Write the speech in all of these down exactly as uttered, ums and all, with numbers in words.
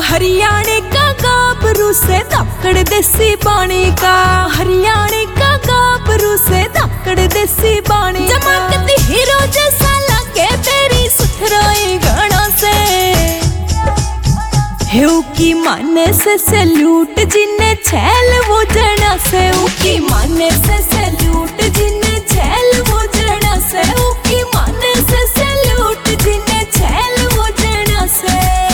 हरियाणे का गाभरू से धाकड़ देसी बाणी का, हरियाणे का गाभरू से धाकड़ देसी बाणी। चमकती हीरो जैसा लगे तेरी सुथराई गणों से, हेउ की माने से सैल्यूट जिन्ने छैल वो जना से, उकी माने से सैल्यूट जिन्ने छैल वो जना से, उकी माने से सैल्यूट जिन्ने छैल वो जना से।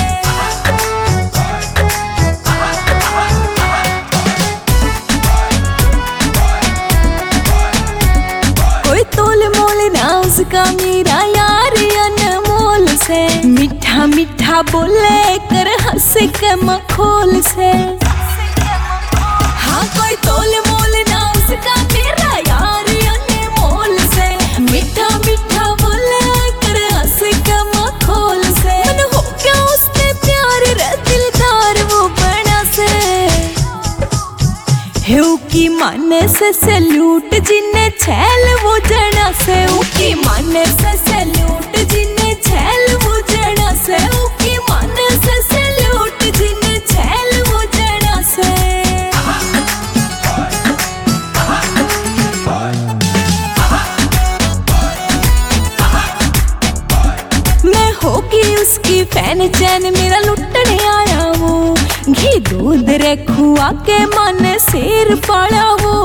कोई तोल मोल ना उसका मेरा यार अनमोल से, मीठा मीठा बोले कर हंस के मखौल से। हाँ कोई तोल मोल ना उसका मेरा यार अनमोल से, मीठा मीठा बोले कर हंस के मखौल से। मन हो गया उसने प्यार रे दिलदार वो बना से, हेउ की माने से सैल्यूट जिन्ने छैल वो जना से, उकी माने से सैल्यूट जिन्ने छैल वो जना से, उकी माने से सैल्यूट जिन्ने छैल वो जना से। मैं होगी उसकी फैन चैन मेरा लुटने आया वो, घी दूध रे खुआ के मन शेर पाला वो।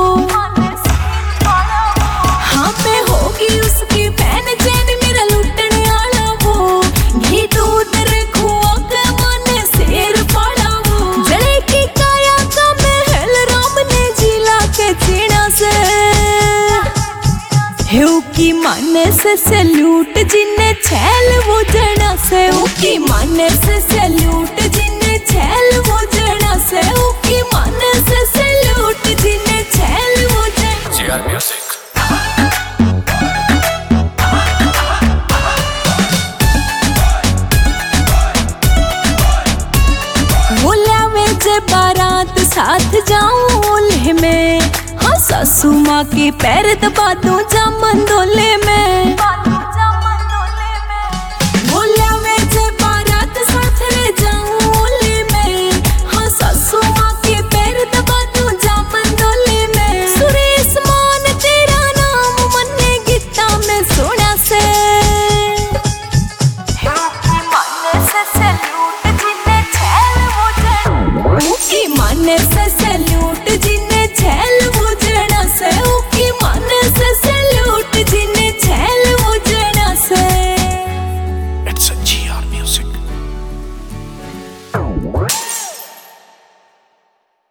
हाँ मैं होगी उसकी फैन चैन मेरा लुटने आया वो, घी दूध रे खुआ के मन शेर पाला वो। जड़े की काया का महल राम ने जिला के चीना से, हेउ की माने से सैल्यूट जिन्ने छैल वो जना से, उकी माने से सैल्यूट जिन्ने छैल वो जना से, उकी माने से सैल्यूट जिन्ने छैल वो जना। G R Music. वो लावे जे बारात साथ जाऊं ओल्हे में, हाँ सासू माँ के पैर दबा दूं जा